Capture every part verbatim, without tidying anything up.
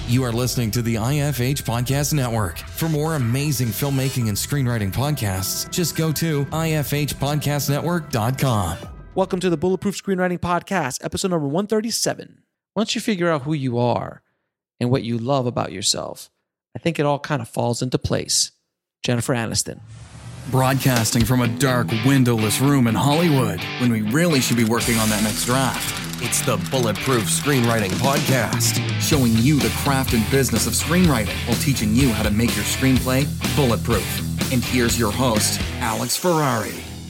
You are listening to the I F H Podcast Network. For more amazing filmmaking and screenwriting podcasts, just go to I F H podcast network dot com. Welcome to the Bulletproof Screenwriting Podcast, episode number one thirty-seven. Once you figure out who you are and what you love about yourself, I think it all kind of falls into place. Jennifer Aniston. Broadcasting from a dark, windowless room in Hollywood when we really should be working on that next draft. It's the Bulletproof Screenwriting Podcast, showing you the craft and business of screenwriting while teaching you how to make your screenplay bulletproof. And here's your host, Alex Ferrari.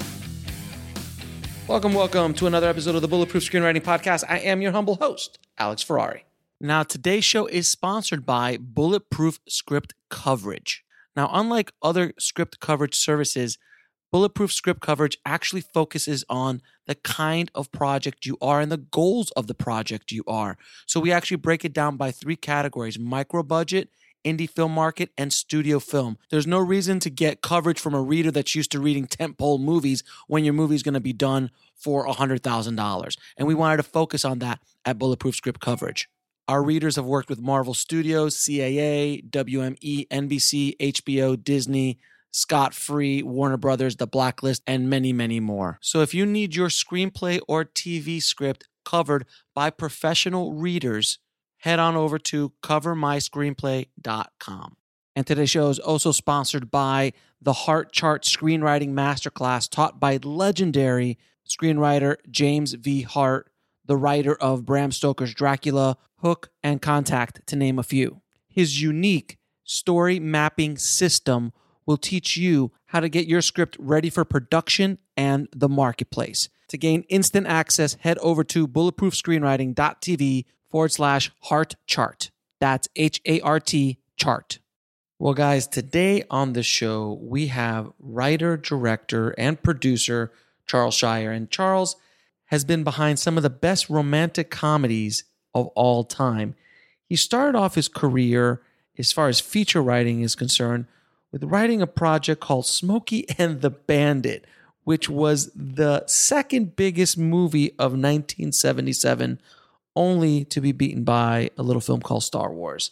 Welcome, welcome to another episode of the Bulletproof Screenwriting Podcast. I am your humble host, Alex Ferrari. Now, today's show is sponsored by Bulletproof Script Coverage. Now, unlike other script coverage services, Bulletproof Script Coverage actually focuses on the kind of project you are and the goals of the project you are. So we actually break it down by three categories: micro budget, indie film market, and studio film. There's no reason to get coverage from a reader that's used to reading tentpole movies when your movie's going to be done for one hundred thousand dollars. And we wanted to focus on that at Bulletproof Script Coverage. Our readers have worked with Marvel Studios, C A A, W M E, N B C, H B O, Disney, Scott Free, Warner Brothers, The Blacklist, and many, many more. So if you need your screenplay or T V script covered by professional readers, head on over to cover my screenplay dot com. And today's show is also sponsored by the Heart Chart Screenwriting Masterclass taught by legendary screenwriter James V. Hart, the writer of Bram Stoker's Dracula, Hook, and Contact, to name a few. His unique story mapping system will teach you how to get your script ready for production and the marketplace. To gain instant access, head over to bulletproof screenwriting dot t v forward slash heart chart. That's H A R T chart. Well, guys, today on the show, we have writer, director, and producer Charles Shyer. And Charles has been behind some of the best romantic comedies of all time. He started off his career, as far as feature writing is concerned, with writing a project called Smokey and the Bandit, which was the second biggest movie of nineteen seventy-seven, only to be beaten by a little film called Star Wars.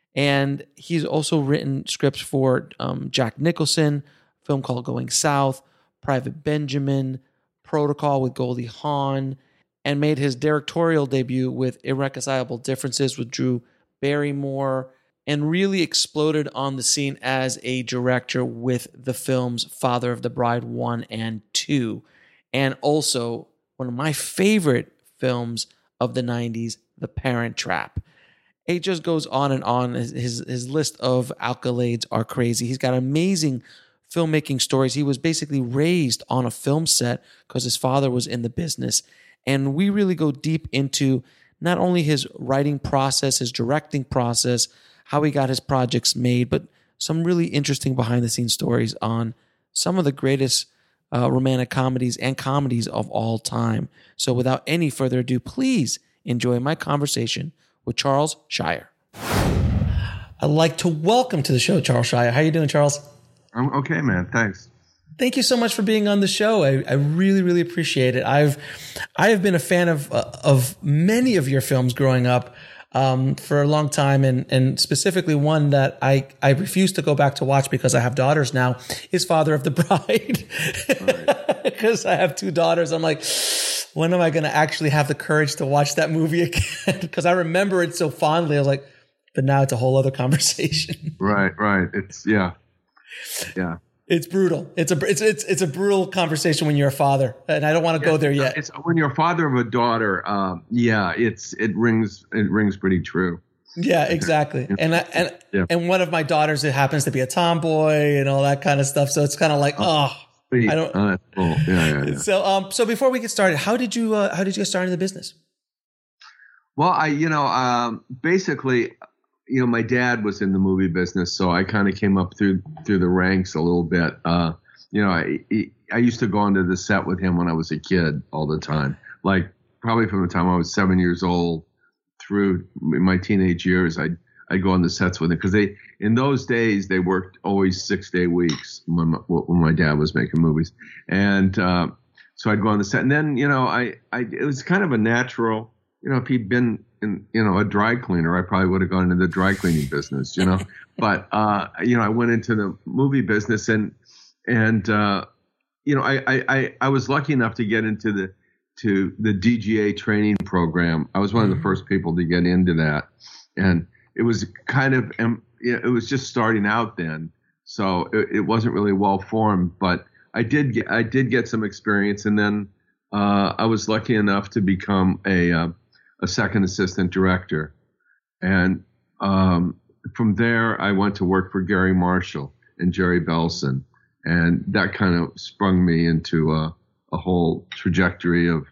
And he's also written scripts for um, Jack Nicholson, a film called Going South, Private Benjamin, Protocol with Goldie Hawn, and made his directorial debut with Irreconcilable Differences with Drew Barrymore, and really exploded on the scene as a director with the films Father of the Bride one and two. And also one of my favorite films of the nineties, The Parent Trap. It just goes on and on. His, his list of accolades are crazy. He's got amazing filmmaking stories. He was basically raised on a film set because his father was in the business. And we really go deep into not only his writing process, his directing process, how he got his projects made, but some really interesting behind-the-scenes stories on some of the greatest uh, romantic comedies and comedies of all time. So without any further ado, please enjoy my conversation with Charles Shyer. I'd like to welcome to the show Charles Shyer. How are you doing, Charles? I'm okay, man. Thanks. Thank you so much for being on the show. I, I really, really appreciate it. I've I have been a fan of uh, of many of your films growing up. Um, for a long time, and and specifically one that I, I refuse to go back to watch because I have daughters now, is Father of the Bride. Because right. I have two daughters. I'm like, when am I going to actually have the courage to watch that movie again? Because I remember it so fondly. I was like, but now it's a whole other conversation. Right, right. It's, yeah. Yeah. It's brutal. It's a it's it's it's a brutal conversation when you're a father, and I don't want to yeah, go there yet. It's when you're a father of a daughter. Um, yeah, it's it rings it rings pretty true. Yeah, exactly. And I, and yeah. and one of my daughters, it happens to be a tomboy and all that kind of stuff. So it's kind of like, oh, Sweet. I don't. Oh, that's cool. Yeah, yeah, yeah. So um, so before we get started, how did you uh, how did you get started in the business? Well, I you know um, basically. You know, my dad was in the movie business, so I kind of came up through through the ranks a little bit. Uh, you know, I I used to go onto the set with him when I was a kid all the time. Like probably from the time I was seven years old through my teenage years, I'd I'd go on the sets with him because they in those days they worked always six day weeks when my, when my dad was making movies, and uh, so I'd go on the set, and then you know I I it was kind of a natural. You know, if he'd been in, you know, a dry cleaner, I probably would have gone into the dry cleaning business, you know. But, uh, you know, I went into the movie business and, and, uh, you know, I, I, I, I was lucky enough to get into the, to the D G A training program. I was one of the first people to get into that. And it was kind of, it was just starting out then. So it, it wasn't really well formed, but I did get, I did get some experience. And then, uh, I was lucky enough to become a, uh, a second assistant director. And, um, from there, I went to work for Gary Marshall and Jerry Belson. And that kind of sprung me into a, a whole trajectory of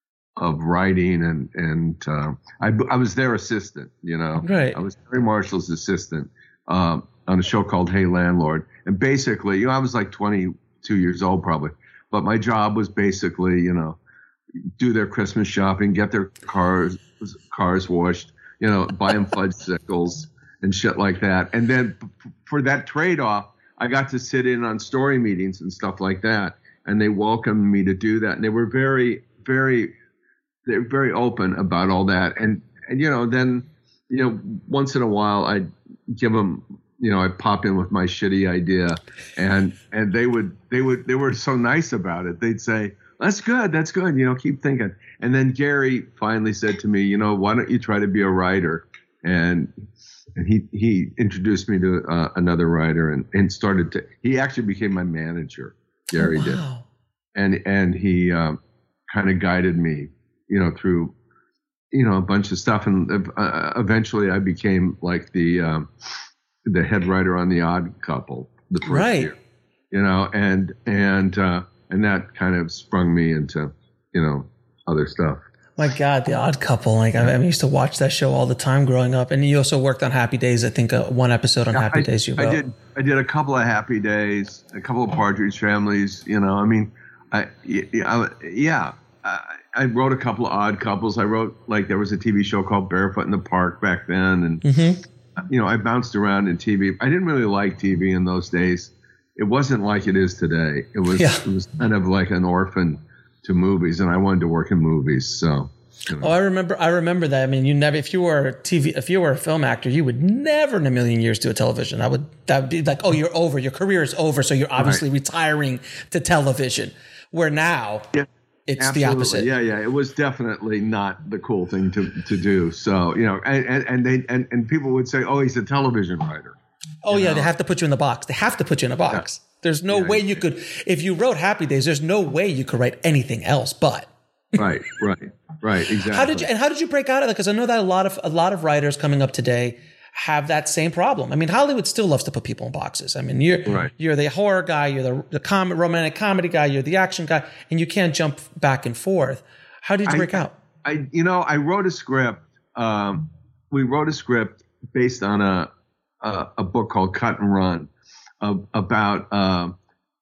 of writing. And, and uh, I, I was their assistant, you know. Right. I was Gary Marshall's assistant um, on a show called Hey Landlord. And basically, you know, I was like twenty-two years old probably. But my job was basically, you know, do their Christmas shopping, get their cars cars washed, you know, buy them fudgesicles and shit like that. And then for that trade-off, I got to sit in on story meetings and stuff like that. And they welcomed me to do that. And they were very, very, they're very open about all that. And, and, you know, then, you know, once in a while I'd give them, you know, I'd pop in with my shitty idea and, and they would, they would, they were so nice about it. They'd say, that's good. That's good. You know, keep thinking. And then Gary finally said to me, you know, why don't you try to be a writer? And, and he, he introduced me to uh, another writer and, and started to, he actually became my manager. Gary oh, wow. did. And, and he um, kind of guided me, you know, through, you know, a bunch of stuff. And uh, eventually I became like the, um, the head writer on The Odd Couple the first right. year, you know, and, and, uh, and that kind of sprung me into, you know, other stuff. My God, The Odd Couple. Like I, I used to watch that show all the time growing up. And you also worked on Happy Days. I think uh, one episode on yeah, Happy I, Days you wrote. I did. I did a couple of Happy Days, a couple of Partridge Families. You know, I mean, I, I yeah, I, I wrote a couple of Odd Couples. I wrote like there was a T V show called Barefoot in the Park back then, and mm-hmm. you know, I bounced around in T V. I didn't really like T V in those days. It wasn't like it is today. It was. Yeah. It was kind of like an orphan to movies, and I wanted to work in movies, so. You know. Oh, I remember. I remember that. I mean, you never. If you were a T V, if you were a film actor, you would never in a million years do a television. I would. That would be like, oh, you're over. Your career is over. So you're obviously right. retiring to television. Where now, yeah, it's absolutely. The opposite. Yeah, yeah. It was definitely not the cool thing to, to do. So you know, and and, and they and, and people would say, oh, he's a television writer. Oh yeah, know? They have to put you in the box. They have to put you in a box. Yeah. There's no yeah, way you yeah. could. If you wrote Happy Days, there's no way you could write anything else. But. Right, right, right, exactly. How did you and how did you break out of that? Because I know that a lot of a lot of writers coming up today have that same problem. I mean, Hollywood still loves to put people in boxes. I mean, you're right. you're the horror guy, you're the the com- romantic comedy guy, you're the action guy, and you can't jump back and forth. How did you break I, out? I, you know, I wrote a script. Um, we wrote a script based on a a, a book called Cut and Run, uh, about uh,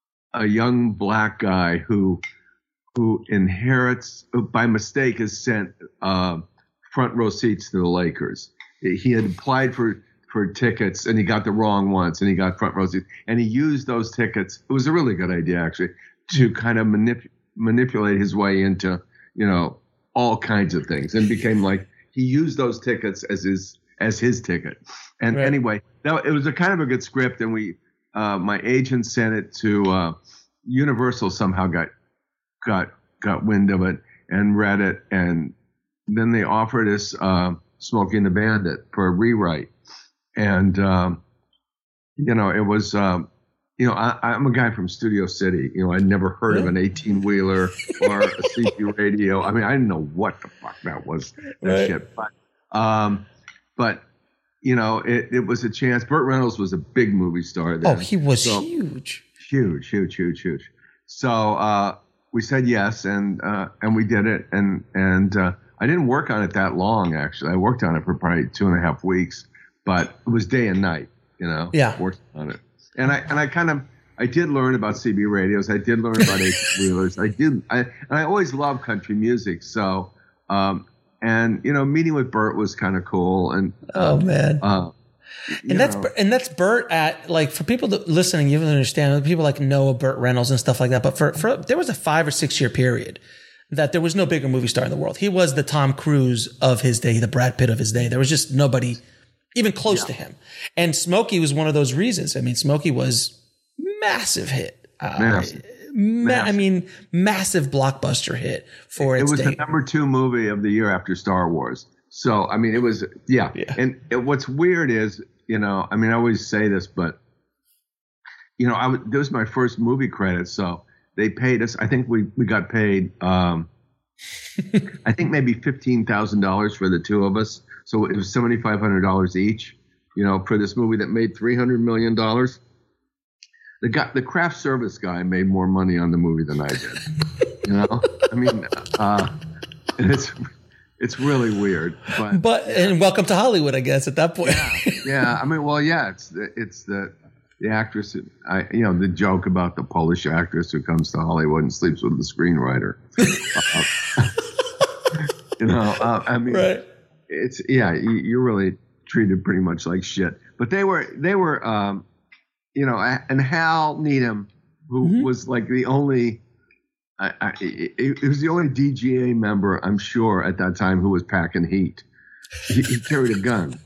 a young black guy who. who inherits, by mistake, is sent uh, front row seats to the Lakers. He had applied for, for tickets, and he got the wrong ones, and he got front row seats. And he used those tickets. It was a really good idea, actually, to kind of manip- manipulate his way into, you know, all kinds of things. And became like, he used those tickets as his as his ticket. And right. anyway, that, it was a kind of a good script, and we, uh, my agent sent it to uh, Universal. Somehow got got got wind of it and read it, and then they offered us uh, Smokey and the Bandit for a rewrite. And um, you know, it was um, you know, I, I'm a guy from Studio City. You know, I'd never heard yeah. of an eighteen wheeler or a C B radio. I mean, I didn't know what the fuck that was, that right. shit. But um, but you know, it, it was a chance. Burt Reynolds was a big movie star then. Oh, he was so, huge, huge, huge, huge, huge. So. Uh, We said yes, and uh, and we did it, and and uh, I didn't work on it that long, actually. I worked on it for probably two and a half weeks, but it was day and night, you know. Yeah. Working on it, and I and I kind of I did learn about C B radios. I did learn about eighteen wheelers. I did, I and I always loved country music. So, um, and you know, meeting with Burt was kind of cool. And oh man. Uh, And that's know. and that's Burt at like for people that listening, you don't understand. People like know Burt Reynolds and stuff like that. But for, for there was a five or six year period that there was no bigger movie star in the world. He was the Tom Cruise of his day, the Brad Pitt of his day. There was just nobody even close yeah. to him. And Smokey was one of those reasons. I mean, Smokey was massive hit. Uh, massive. Ma- massive. I mean, massive blockbuster hit for its It was day. the number two movie of the year after Star Wars. So, I mean, it was, yeah. yeah. And it, what's weird is, you know, I mean, I always say this, but, you know, I w- this was my first movie credit. So they paid us. I think we, we got paid, um, I think maybe fifteen thousand dollars for the two of us. So it was seven thousand five hundred dollars each, you know, for this movie that made three hundred million dollars. The guy, the craft service guy made more money on the movie than I did. You know, I mean, uh, it's, it's really weird, but, but, and welcome to Hollywood, I guess, at that point. Yeah. yeah I mean, well, yeah, it's the, it's the, The actress, I, you know, the joke about the Polish actress who comes to Hollywood and sleeps with the screenwriter. uh, you know, uh, I mean, right. it's yeah, you, you're really treated pretty much like shit. But they were, they were, um, you know, and Hal Needham, who mm-hmm. was like the only, I, I, it, it was the only D G A member, I'm sure, at that time who was packing heat. He, he carried a gun.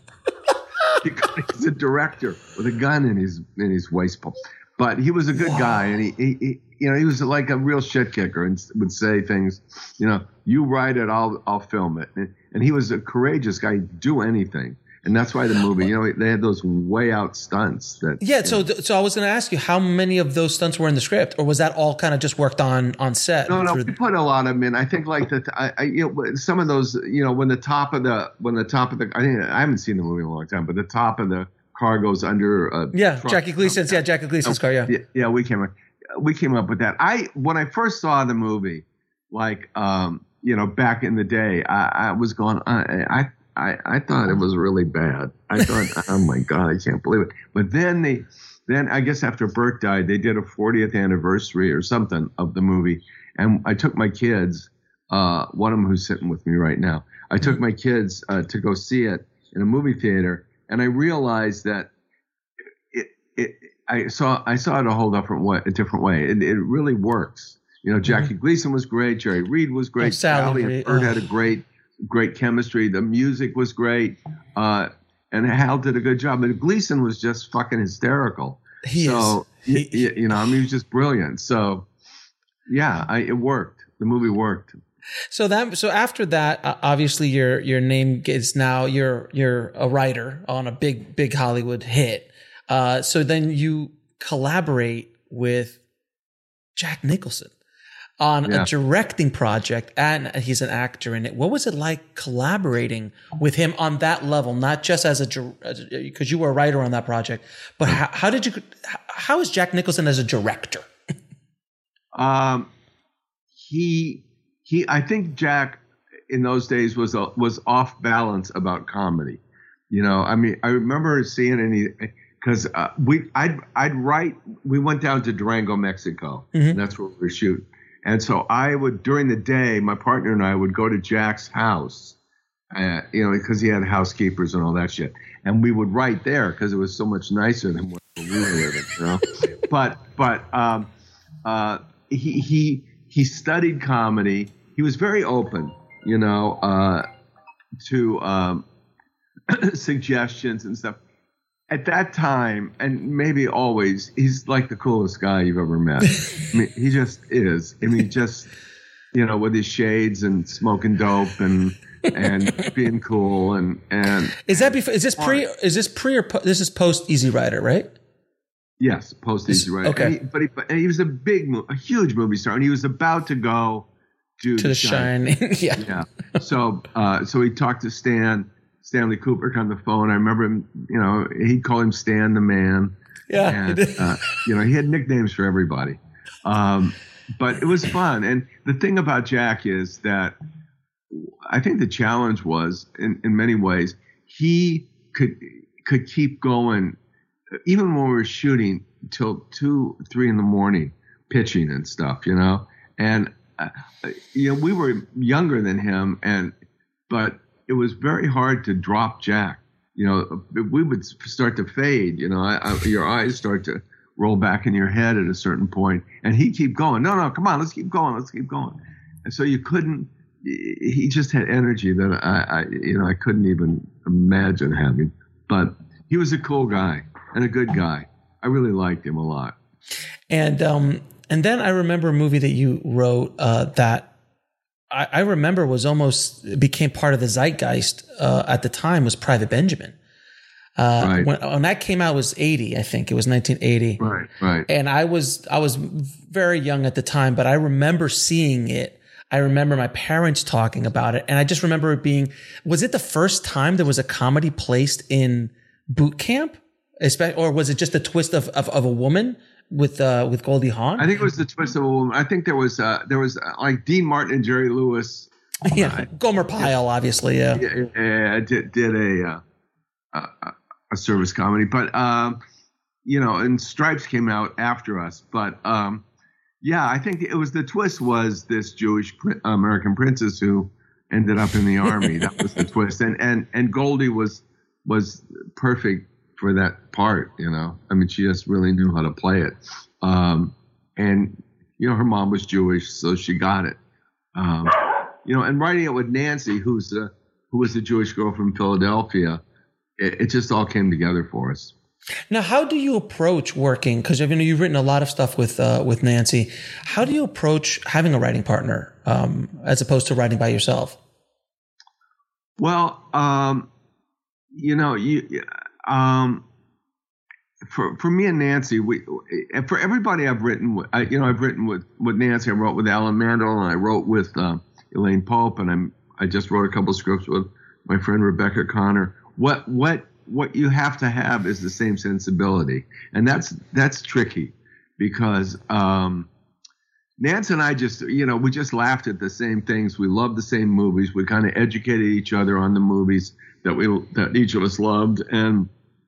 He's a director with a gun in his in his waistbelt, but he was a good wow. guy, and he, he, he, you know, he was like a real shit kicker, and would say things, you know, you write it, I'll I'll film it, and, and he was a courageous guy, he'd do anything, and that's why the movie, you know, they had those way out stunts that. Yeah, so know. so I was going to ask you, how many of those stunts were in the script, or was that all kind of just worked on on set? No, no, we put a lot of them in. I think like that. I, I, you know, some of those, you know, when the top of the when the top of the, I think I haven't seen the movie in a long time, but the top of the car goes under. A yeah, truck. Jackie Gleason's. Yeah, Jackie Gleason's car. Yeah. yeah, yeah, we came up, we came up with that. I when I first saw the movie, like, um, you know, back in the day, I, I was going, I, I I, I thought it was really bad. I thought, oh my God, I can't believe it. But then they, then I guess after Bert died, they did a fortieth anniversary or something of the movie. And I took my kids, uh, one of them who's sitting with me right now. I took my kids uh, to go see it in a movie theater. And I realized that it, it, I saw, I saw it a whole different way, a different way. It, it really works. You know, Jackie mm-hmm. Gleason was great. Jerry Reed was great. Oh, Sally and Bert oh. had a great, great chemistry. The music was great. Uh, and Hal did a good job. And Gleason was just fucking hysterical. He so, is. He, you, you know, I mean, he was just brilliant. So, yeah, I, it worked. The movie worked. So that, so after that, uh, obviously your, your name is now, you're, you're a writer on a big, big Hollywood hit. Uh, so then you collaborate with Jack Nicholson on yeah. a directing project, and he's an actor in it. What was it like collaborating with him on that level, not just as a, because you were a writer on that project, but how, how did you, how is Jack Nicholson as a director? um, he, he, I think Jack in those days was, a, was off balance about comedy. You know, I mean, I remember seeing any, cause, uh, we, I'd, I'd write, we went down to Durango, Mexico, mm-hmm. and that's where we were shooting. And so I would, during the day, my partner and I would go to Jack's house, uh, you know, because he had housekeepers and all that shit. And we would write there because it was so much nicer than where we were living, you know. But, but um, uh, he, he, he studied comedy. He was very open, you know, uh, to um, suggestions and stuff. At that time, and maybe always, he's like the coolest guy you've ever met. I mean, he just is. I mean, just, you know, with his shades and smoking dope and and being cool and and. Is that before? Is this pre? Is this pre or po, this is post Easy Rider, right? Yes, post Easy Rider. Okay, and he, but he, and he was a big, a huge movie star, and he was about to go do to the, the Shining. Shining. yeah, yeah. So, uh, so he talked to Stan. Stanley Kubrick on the phone. I remember him, you know, he'd call him Stan the Man. Yeah. And, uh, you know, he had nicknames for everybody. Um, but it was fun. And the thing about Jack is that I think the challenge was, in, in many ways, he could could keep going, even when we were shooting till two, three in the morning, pitching and stuff, you know. And, uh, you know, we were younger than him, and but it was very hard to drop Jack. You know, we would start to fade, you know, I, I, your eyes start to roll back in your head at a certain point, and he'd keep going. No, no, come on, let's keep going. Let's keep going. and so you couldn't. He just had energy that I, I, you know, I couldn't even imagine having. But he was a cool guy and a good guy. I really liked him a lot. And um, and then I remember a movie that you wrote uh, that I, I remember was almost became part of the zeitgeist uh, at the time was Private Benjamin. Uh, right. when, when that came out, it was eighty, I think it was nineteen eighty. Right, right. And I was I was very young at the time, but I remember seeing it. I remember my parents talking about it, and I just remember it being. Was it the first time there was a comedy placed in boot camp, or was it just a twist of of, of a woman with uh, with Goldie Hawn? I think it was the twist of a woman. I think there was uh, there was uh, like Dean Martin and Jerry Lewis. Yeah, uh, Gomer Pyle, yeah. obviously. Yeah, yeah, yeah did, did a, uh, a a service comedy, but um, you know, and Stripes came out after us, but. Um, Yeah, I think it was the twist was this Jewish American princess who ended up in the army. That was the twist, and and and Goldie was was perfect for that part. You know, I mean, she just really knew how to play it. Um, and you know, her mom was Jewish, so she got it. Um, you know, and writing it with Nancy, who's a, who was a Jewish girl from Philadelphia, it, it just all came together for us. Now, how do you approach working? Because you know you've written a lot of stuff with uh, with Nancy. How do you approach having a writing partner um, as opposed to writing by yourself? Well, um, you know, you um, for for me and Nancy, we for everybody I've written with, I, you know, I've written with, with Nancy. I wrote with Alan Mandel, and I wrote with uh, Elaine Pope, and I'm I just wrote a couple scripts with my friend Rebecca Connor. What what What you have to have is the same sensibility, and that's that's tricky because um, Nance and I just you know we just laughed at the same things. We loved the same movies. We kind of educated each other on the movies that we that each of us loved, and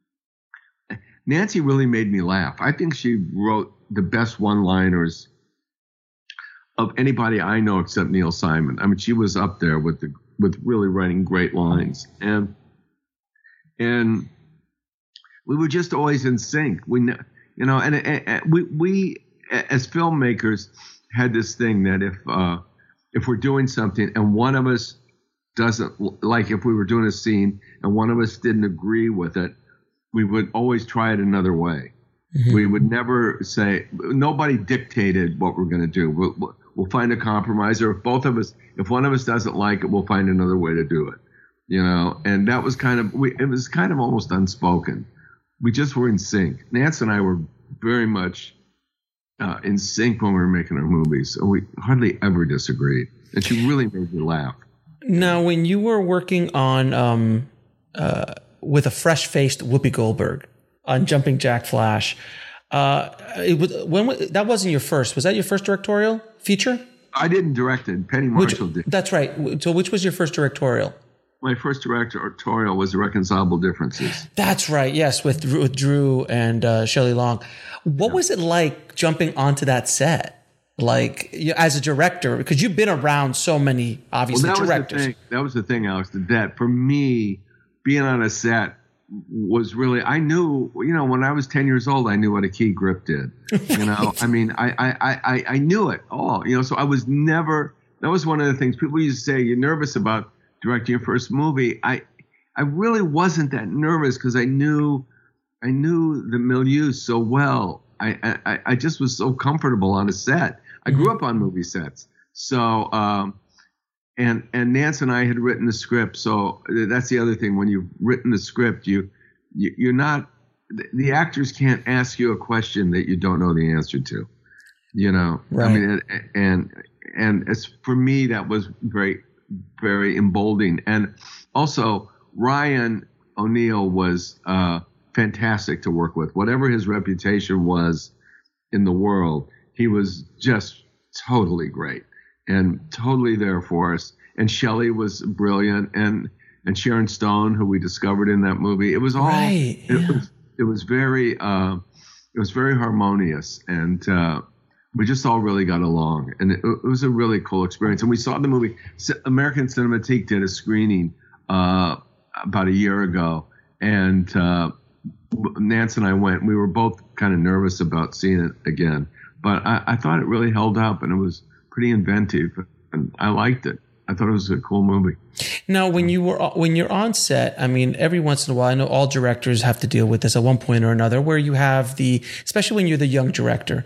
Nancy really made me laugh. I think she wrote the best one-liners of anybody I know except Neil Simon. I mean, she was up there with the with really writing great lines, and. And we were just always in sync. We, you know, and, and we, we as filmmakers had this thing that if uh, if we're doing something and one of us doesn't, like if we were doing a scene and one of us didn't agree with it, we would always try it another way. Mm-hmm. We would never say, nobody dictated what we're going to do. We'll, we'll find a compromise, or if both of us, if one of us doesn't like it, we'll find another way to do it. You know, and that was kind of, we, it was kind of almost unspoken. We just were in sync. Nance and I were very much uh, in sync when we were making our movies. So we hardly ever disagreed. And she really made me laugh. Now, when you were working on, um, uh, with a fresh-faced Whoopi Goldberg on Jumping Jack Flash, uh, it was, when that wasn't your first. Was that your first directorial feature? I didn't direct it. Penny Marshall which, did. That's right. So which was your first directorial? My first directorial was Irreconcilable Differences. That's right. Yes, with Drew, with Drew and uh, Shelley Long. What yeah. was it like jumping onto that set? Like you, as a director, because you've been around so many, obviously, well, that directors. Was the thing. That was the thing, Alex. That for me, being on a set was really. I knew, you know, when I was ten years old, I knew what a key grip did. You know, I mean, I, I, I, I knew it all. You know, so I was never. That was one of the things people used to say. You're nervous about directing your first movie. I I really wasn't that nervous because I knew I knew the milieu so well. I, I I just was so comfortable on a set. I grew up on movie sets. So um and and Nance and I had written the script. So that's the other thing. When you've written the script, you, you you're not the actors can't ask you a question that you don't know the answer to. You know, right. I mean, and and as for me, that was very. very emboldening. And also Ryan O'Neal was uh, fantastic to work with. Whatever his reputation was in the world, he was just totally great and totally there for us. And Shelley was brilliant, and and Sharon Stone, who we discovered in that movie. It was all right, it, yeah. was, it was very uh, it was very harmonious, and uh, we just all really got along, and it, it was a really cool experience. And we saw the movie. American Cinematique did a screening uh, about a year ago, and uh, Nance and I went. We were both kind of nervous about seeing it again, but I, I thought it really held up, and it was pretty inventive. and I liked it. I thought it was a cool movie. Now, when you were when you're on set, I mean, every once in a while, I know all directors have to deal with this at one point or another, where you have the, especially when you're the young director,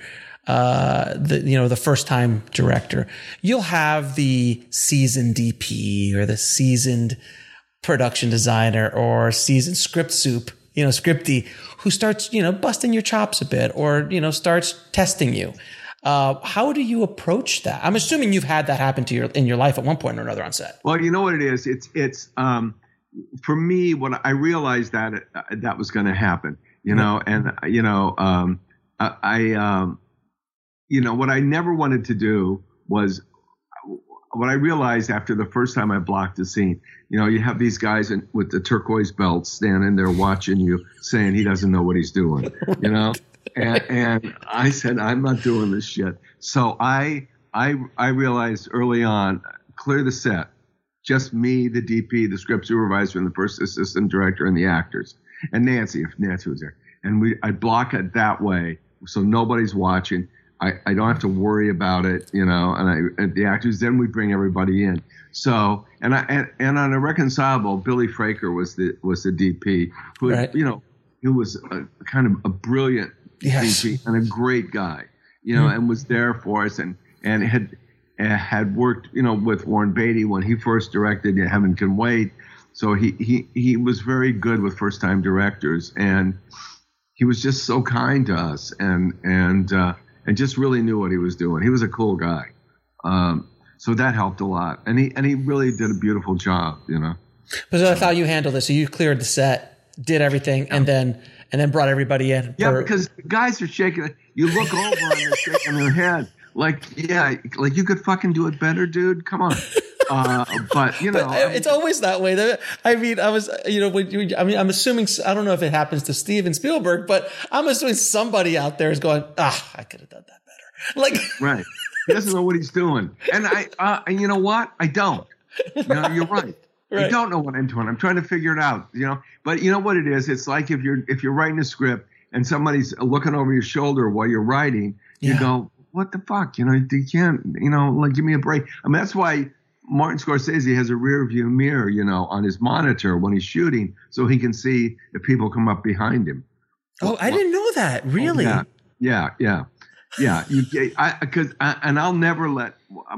uh, the you know the first time director, you'll have the seasoned D P or the seasoned production designer or seasoned script soup, you know, scripty, who starts you know busting your chops a bit or you know starts testing you. Uh, how do you approach that? I'm assuming you've had that happen to your in your life at one point or another on set. Well, you know what it is. It's it's um, for me when I realized that it, uh, that was going to happen. You know, and you know, um, I, I um, you know what I never wanted to do was what I realized after the first time I blocked a scene. You know, you have these guys in, with the turquoise belts standing there watching you, saying he doesn't know what he's doing. You know. And, and I said, I'm not doing this shit. So I, I, I realized early on, clear the set, just me, the D P, the script supervisor, and the first assistant director, and the actors, and Nancy, if Nancy was there. And we, I block it that way, so nobody's watching. I, I don't have to worry about it, you know. And I, and the actors, then we bring everybody in. So, and I, and, and on Irreconcilable, Billy Fraker was the was the D P, who, right. you know, he was a, kind of a brilliant. Yes. And a great guy, you know, mm-hmm. and was there for us and, and had had worked, you know, with Warren Beatty when he first directed Heaven Can Wait. So he, he, he was very good with first time directors, and he was just so kind to us and, and, uh, and just really knew what he was doing. He was a cool guy. Um, so that helped a lot. And he, and he really did a beautiful job, you know. But that's how you handled it. So you cleared the set, did everything, yeah. and then, And then brought everybody in. Yeah, for- because guys are shaking. You look over and they're shaking their head. Like, yeah, like you could fucking do it better, dude. Come on. Uh, but, you know. But it's always that way. I mean, I was, you know, when you, I mean, I'm assuming, I don't know if it happens to Steven Spielberg, but I'm assuming somebody out there is going, ah, I could have done that better. Like, right. He doesn't know what he's doing. And I, uh, and you know what? I don't. You know, you're right. Right. I don't know what I'm doing. I'm trying to figure it out, you know. But you know what it is? It's like if you're if you're writing a script and somebody's looking over your shoulder while you're writing, you yeah. go, "What the fuck?" You know, you can't, you know, like give me a break. I mean, that's why Martin Scorsese has a rear view mirror, you know, on his monitor when he's shooting, so he can see if people come up behind him. Oh, well, I didn't know that. Really? Yeah, yeah, yeah. Yeah, you. I because and I'll never let.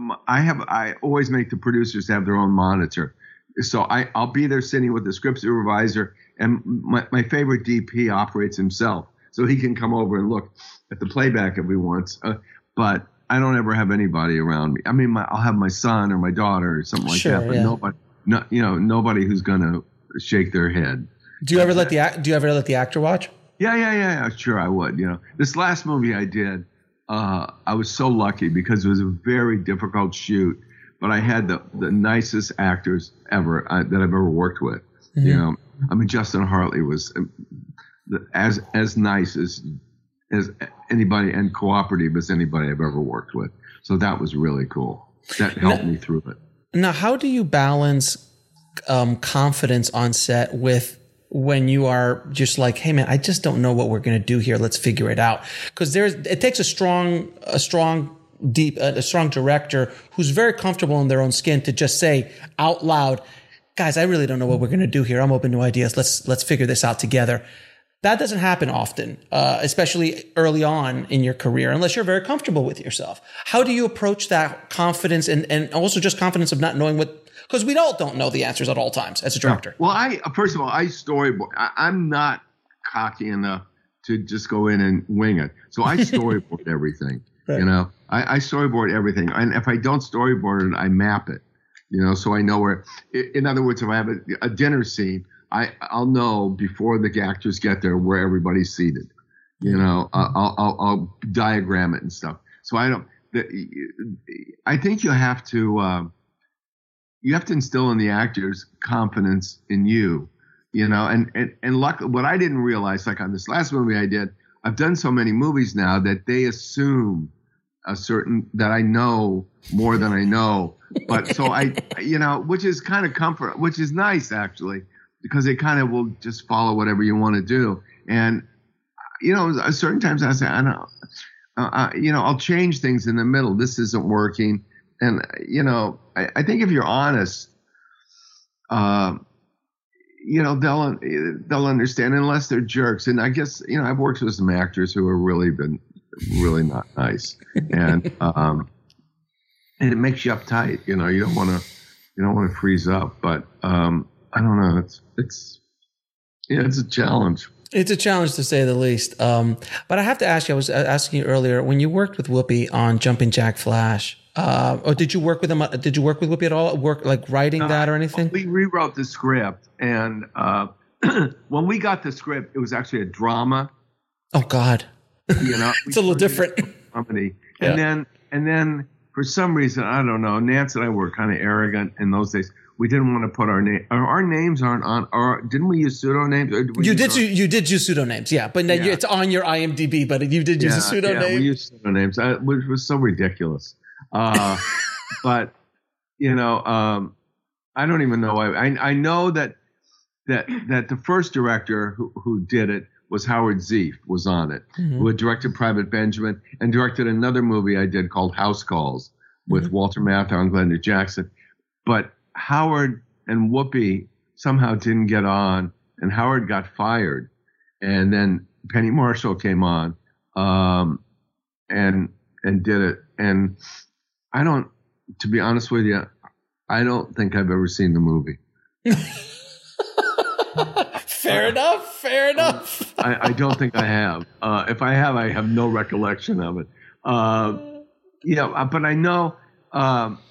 I have. I always make the producers have their own monitor. So I, I'll be there sitting with the script supervisor, and my, my favorite D P operates himself. So he can come over and look at the playback if he wants. Uh, but I don't ever have anybody around me. I mean, my, I'll have my son or my daughter or something like sure, that, but yeah. nobody, no, you know, nobody who's going to shake their head. Do you ever let the Do you ever let the actor watch? Yeah, yeah, yeah, yeah. Sure, I would. You know, this last movie I did, uh, I was so lucky because it was a very difficult shoot. But I had the, the nicest actors ever uh, that I've ever worked with. Mm-hmm. You know, I mean, Justin Hartley was as as nice as as anybody and cooperative as anybody I've ever worked with. So that was really cool. That helped now, me through it. Now, how do you balance um, confidence on set with when you are just like, hey man, I just don't know what we're going to do here. Let's figure it out. Because there's it takes a strong a strong. deep, uh, a strong director who's very comfortable in their own skin to just say out loud, guys, I really don't know what we're going to do here. I'm open to ideas. Let's, let's figure this out together. That doesn't happen often, uh, especially early on in your career, unless you're very comfortable with yourself. How do you approach that confidence and, and also just confidence of not knowing what, because we all don't know the answers at all times as a director. Well, I, first of all, I storyboard. I, I'm not cocky enough to just go in and wing it. So I storyboard everything. Right. You know, I, I storyboard everything. And if I don't storyboard it, I map it, you know, so I know where, in other words, if I have a, a dinner scene, I, I'll know before the actors get there where everybody's seated, you know, I'll, I'll, I'll diagram it and stuff. So I don't, the, I think you have to, um, you have to instill in the actors confidence in you, you know, and, and, and luck, what I didn't realize, like on this last movie I did, I've done so many movies now that they assume a certain that I know more than I know, but so I, you know, which is kind of comfort, which is nice actually, because they kind of will just follow whatever you want to do. And, you know, certain times I say, I don't know, uh, you know, I'll change things in the middle. This isn't working. and you know, I, I think if you're honest, uh, you know, they'll they'll understand unless they're jerks. And I guess, you know, I've worked with some actors who have really been really not nice, and um, and it makes you uptight. You know, you don't want to you don't want to freeze up. But um, I don't know. It's it's yeah, it's a challenge. It's a challenge to say the least. Um, but I have to ask you, I was asking you earlier, when you worked with Whoopi on Jumping Jack Flash, uh, or did you work with him? Did you work with Whoopi at all? Work like writing uh, that or anything? We rewrote the script, and uh, when we got the script, it was actually a drama. Oh God, you know, it's a little different. Comedy, yeah. and then and then for some reason, I don't know. Nance and I were kind of arrogant in those days. We didn't want to put our name. Our, our names aren't on. Our didn't we use pseudonames? Did we you did. Our, you, you did use pseudonames, yeah. But then yeah. you, it's on your I M D B. But you did use yeah, a pseudonym. Yeah, we used pseudonyms, uh, which was so ridiculous. Uh, but you know, um, I don't even know. I, I I know that that that the first director who who did it was Howard Zieff, was on it, mm-hmm. who had directed Private Benjamin and directed another movie I did called House Calls with mm-hmm. Walter Matthau and Glenda Jackson, but Howard and Whoopi somehow didn't get on, and Howard got fired, and then Penny Marshall came on, um, and and did it. And I don't, to be honest with you, I don't think I've ever seen the movie. Fair uh, enough. Fair enough. I, I don't think I have. Uh, if I have, I have no recollection of it. Uh, you know, but I know. Um,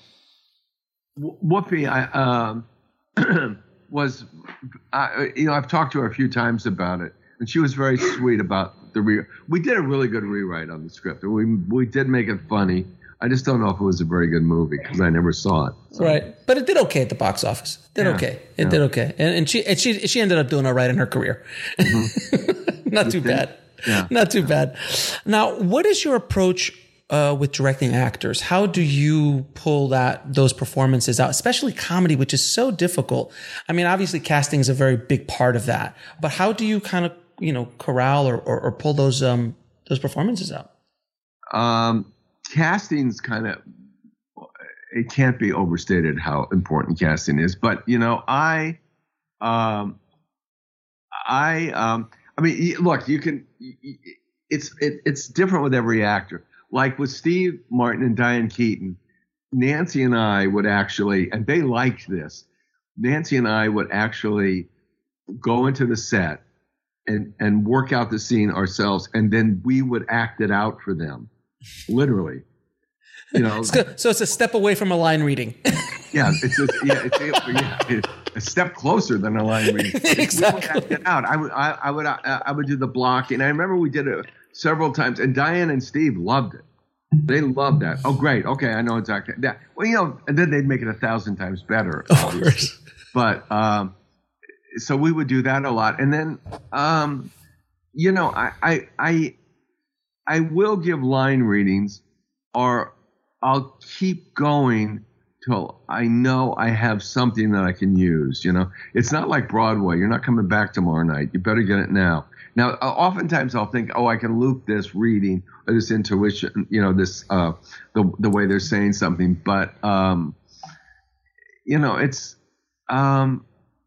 Whoopi, I, um, was, I, you know, I've talked to her a few times about it, and she was very sweet about the re. We did a really good rewrite on the script, and we we did make it funny. I just don't know if it was a very good movie because I never saw it. So. Right, but it did okay at the box office. It did yeah, okay. It yeah. did okay, and, and she and she she ended up doing all right in her career. Mm-hmm. Not you too think? bad. Yeah. Not too bad. Now, what is your approach? Uh, with directing actors, how do you pull that those performances out, especially comedy, which is so difficult? I mean, obviously, casting is a very big part of that, but how do you kind of you know corral or, or, or pull those um those performances out? Um, casting's kind of it can't be overstated how important casting is, but you know, I, um, I, um, I mean, look, you can. It's it, it's different with every actor. Like with Steve Martin and Diane Keaton, Nancy and I would actually, and they liked this, Nancy and I would actually go into the set and, and work out the scene ourselves, and then we would act it out for them, literally. You know, so, so it's a step away from a line reading. Yeah, it's just, yeah, it's, yeah, it's a step closer than a line reading. Exactly. We would act it out. I would, I, I would, I, I would do the blocking. I remember we did it several times, and Diane and Steve loved it. They loved that. Oh, great. Okay, I know exactly that. Well, you know, and then they'd make it a thousand times better. Of course. But um, so we would do that a lot, and then um, you know, I, I, I, I will give line readings, or I'll keep going till I know I have something that I can use. You know, it's not like Broadway. You're not coming back tomorrow night. You better get it now. Now, oftentimes I'll think, oh, I can loop this reading or this intuition, you know, this uh, the the way they're saying something. But um, you know, it's um,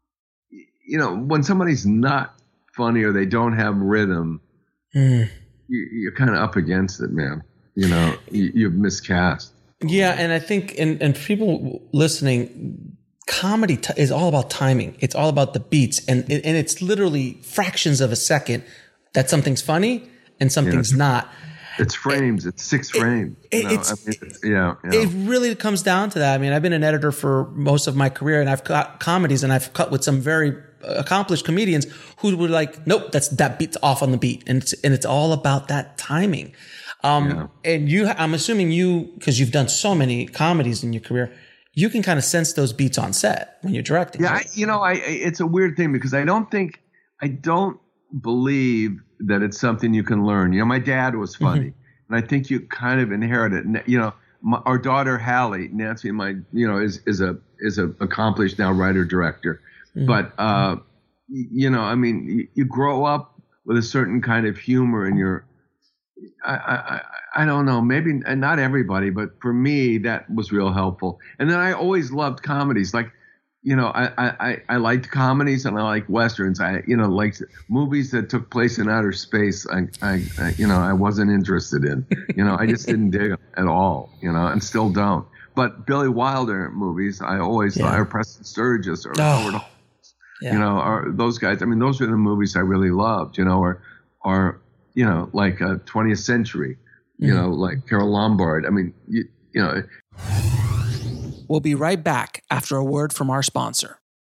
you know, when somebody's not funny or they don't have rhythm, mm. you, you're kind of up against it, man. You know, you, you've miscast. Yeah, and I think, and and people listening, comedy t- is all about timing. It's all about the beats, and and it's literally fractions of a second that something's funny and something's yeah. not. It's frames. It, it's six frames. It, you know? it's, I mean, it's, yeah, yeah. It really comes down to that. I mean, I've been an editor for most of my career, and I've cut comedies, and I've cut with some very accomplished comedians who were like, "Nope, that's that beat's off on the beat," and it's and it's all about that timing. Um, yeah. And you, I'm assuming you, because you've done so many comedies in your career, you can kind of sense those beats on set when you're directing. Yeah, right? I, you know, I it's a weird thing because I don't think, I don't believe that it's something you can learn. You know, my dad was funny, mm-hmm. and I think you kind of inherit it. You know, my, our daughter Hallie, Nancy, my, you know, is is a is a accomplished now writer director, mm-hmm. but uh, you know, I mean, you, you grow up with a certain kind of humor in your I, I, I don't know, maybe not everybody, but for me, that was real helpful. And then I always loved comedies. Like, you know, I, I, I liked comedies and I like Westerns. I, you know, like movies that took place in outer space. I, I, I you know, I wasn't interested in, you know, I just didn't dig them at all, you know, and still don't. But Billy Wilder movies, I always yeah. thought, or Preston Sturges or oh. Howard, yeah. you know, or those guys. I mean, those are the movies I really loved, you know, or, or, you know, like a twentieth century, you mm. know, like Carole Lombard. I mean, you, you know. We'll be right back after a word from our sponsor.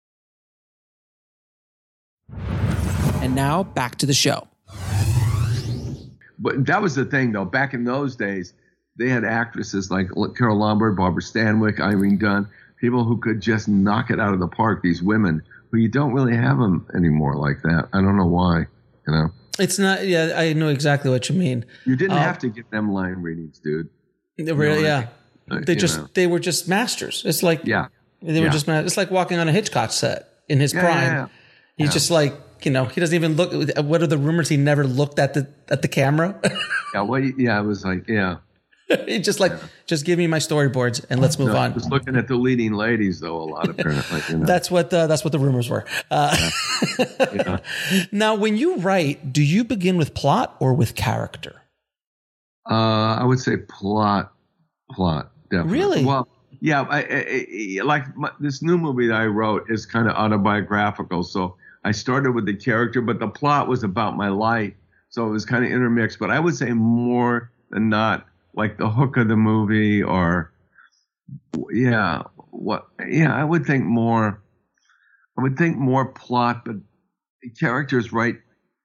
And now back to the show. But that was the thing, though. Back in those days, they had actresses like Carole Lombard, Barbara Stanwyck, Irene Dunne, people who could just knock it out of the park, these women, who you don't really have them anymore like that. I don't know why, you know. It's not, yeah, I know exactly what you mean. You didn't uh, have to give them line readings, dude. Really, you know, yeah. Uh, they just, know. they were just masters. It's like, yeah, they were yeah. just, it's like walking on a Hitchcock set in his yeah, prime. Yeah, yeah. He's yeah. just like, you know, he doesn't even look, what are the rumors? He never looked at the, at the camera. yeah. Well, yeah, it was like, yeah. He just like, yeah. just give me my storyboards and let's move no, on. I was looking at the leading ladies, though, a lot apparently. You know? That's what uh, that's what the rumors were. Uh, yeah. Yeah. Now, when you write, do you begin with plot or with character? Uh, I would say plot, plot, definitely. Really? Well, yeah. I, I, I, like my, this new movie that I wrote is kind of autobiographical, so I started with the character, but the plot was about my life, so it was kind of intermixed. But I would say more than not, like the hook of the movie, or yeah, what? Yeah, I would think more. I would think more plot, but characters right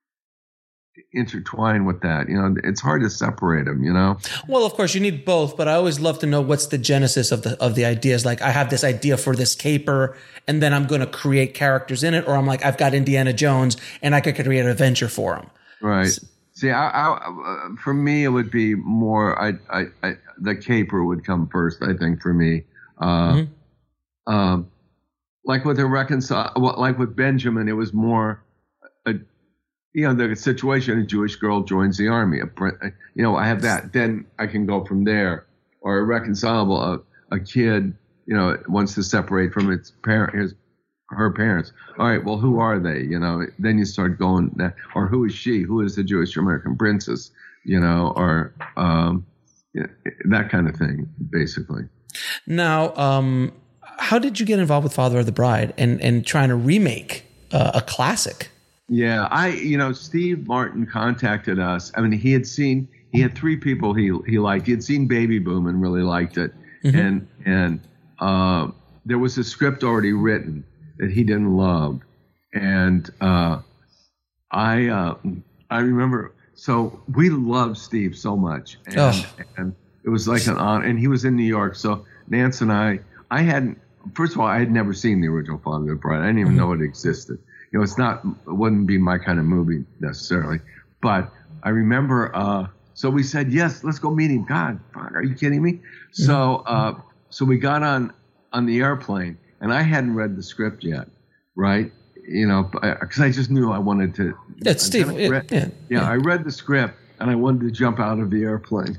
intertwined with that. You know, it's hard to separate them. You know. Well, of course, you need both, but I always love to know what's the genesis of the of the ideas. Like, I have this idea for this caper, and then I'm going to create characters in it, or I'm like, I've got Indiana Jones, and I could create an adventure for him. Right. So, See, I, I, for me, it would be more. I, I, I, the caper would come first. I think for me, uh, mm-hmm. um, like with the reconcile, like with Benjamin, it was more, a, you know, the situation. A Jewish girl joins the army. A, you know, I have that. Then I can go from there. Or irreconcilable, a, a kid, you know, wants to separate from its parent, his. her parents. All right, well, who are they? You know, then you start going, or who is she? Who is the Jewish American princess? You know, or um, you know, that kind of thing, basically. Now, um, how did you get involved with Father of the Bride and, and trying to remake uh, a classic? Yeah, I, you know, Steve Martin contacted us. I mean, he had seen, he had three people he he liked. He had seen Baby Boom and really liked it. Mm-hmm. And, and uh, there was a script already written that he didn't love. And uh, I uh, I remember, so we loved Steve so much. And, oh. and it was like an honor. And he was in New York. So Nance and I, I hadn't, first of all, I had never seen the original Father of the Bride. I didn't even mm-hmm. know it existed. You know, it's not, it wouldn't be my kind of movie necessarily. But I remember, uh, so we said, yes, let's go meet him. God, fuck, are you kidding me? Mm-hmm. So uh, so we got on on the airplane. And I hadn't read the script yet, right? You know, because I just knew I wanted to. Yeah, Steve. Read, yeah, yeah, yeah, I read the script and I wanted to jump out of the airplane.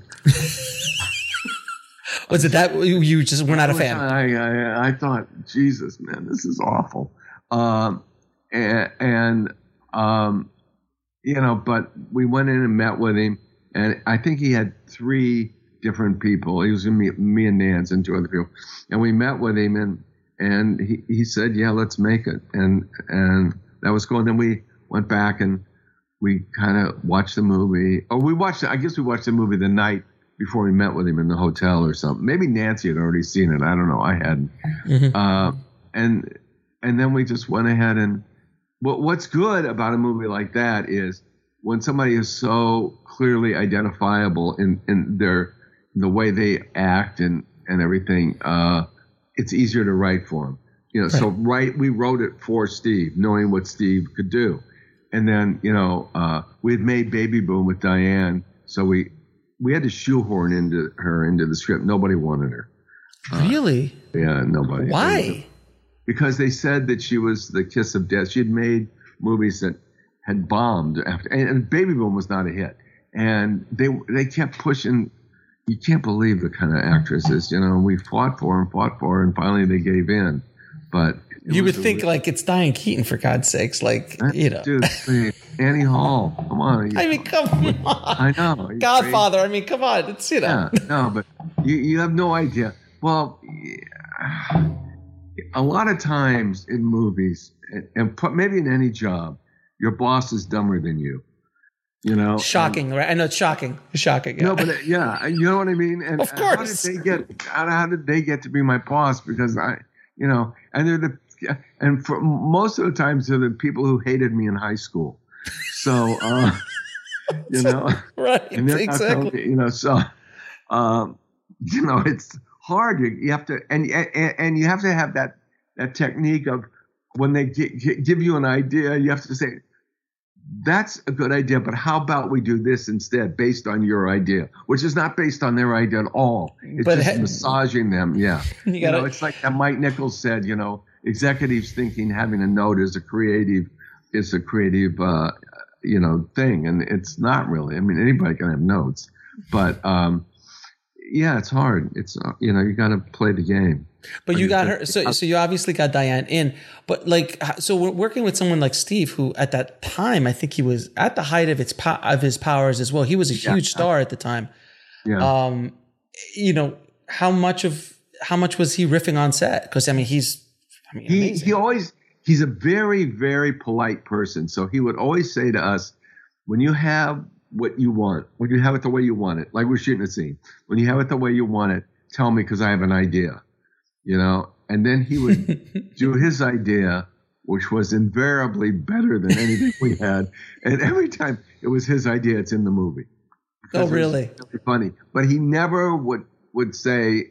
Was it that you just were not a fan? I, I, I thought, Jesus, man, this is awful. Um, and, and um, you know, but we went in and met with him, and I think he had three different people. He was with me, me and Nance and two other people, and we met with him and. And he, he said, yeah, let's make it. And and that was cool. And then we went back and we kind of watched the movie. Or we watched, I guess we watched the movie the night before we met with him in the hotel or something. Maybe Nancy had already seen it. I don't know. I hadn't. Mm-hmm. Uh, and and then we just went ahead and what what's good about a movie like that is when somebody is so clearly identifiable in, in their the way they act and, and everything, uh, it's easier to write for him. You know, right. so right, we wrote it for Steve, knowing what Steve could do. And then, you know, uh, we had made Baby Boom with Diane, so we we had to shoehorn into her into the script. Nobody wanted her. Uh, really? Yeah, nobody. Why? Because they said that she was the kiss of death. She had made movies that had bombed after, and, and Baby Boom was not a hit. and they they kept pushing. You can't believe the kind of actresses, you know. We fought for her and fought for her, and finally they gave in. But you would think, like, it's Diane Keaton, for God's sakes, like, you know. Dude, please. Annie Hall, come on. I mean, come on. I know. Godfather, crazy. I mean, come on. It's, you know. Yeah, no, but you, you have no idea. Well, a lot of times in movies, and, and maybe in any job, your boss is dumber than you. You know, shocking, and, right? I know it's shocking. It's shocking. Yeah. No, but uh, yeah, you know what I mean. And of course, how did they get? How, how did they get to be my boss? Because I, you know, and they're the, and for most of the times they're the people who hated me in high school. So, uh, you know, right? Exactly. Me, you know, so, um, you know, it's hard. You, you have to, and, and and you have to have that that technique of when they g- give you an idea, you have to say, that's a good idea, but how about we do this instead based on your idea, which is not based on their idea at all. It's but just ha- massaging them. Yeah. You, you know, it's like that Mike Nichols said, you know, executives thinking having a note is a creative, is a creative, uh, you know, thing. And it's not really. I mean, anybody can have notes, but, um, yeah, it's hard. It's, uh, you know, you got to play the game. But you got her, so so you obviously got Diane in. But like, so we're working with someone like Steve, who at that time, I think he was at the height of its po- of his powers as well. He was a huge yeah. star at the time. Yeah. Um, you know, how much of how much was he riffing on set? Because I mean, he's I mean, he amazing. he always he's a very very polite person. So he would always say to us, when you have what you want, when you have it the way you want it, like we're shooting a scene, when you have it the way you want it, tell me because I have an idea. You know, and then he would do his idea, which was invariably better than anything we had. And every time it was his idea, it's in the movie. Oh, really? It was really funny. But he never would, would say,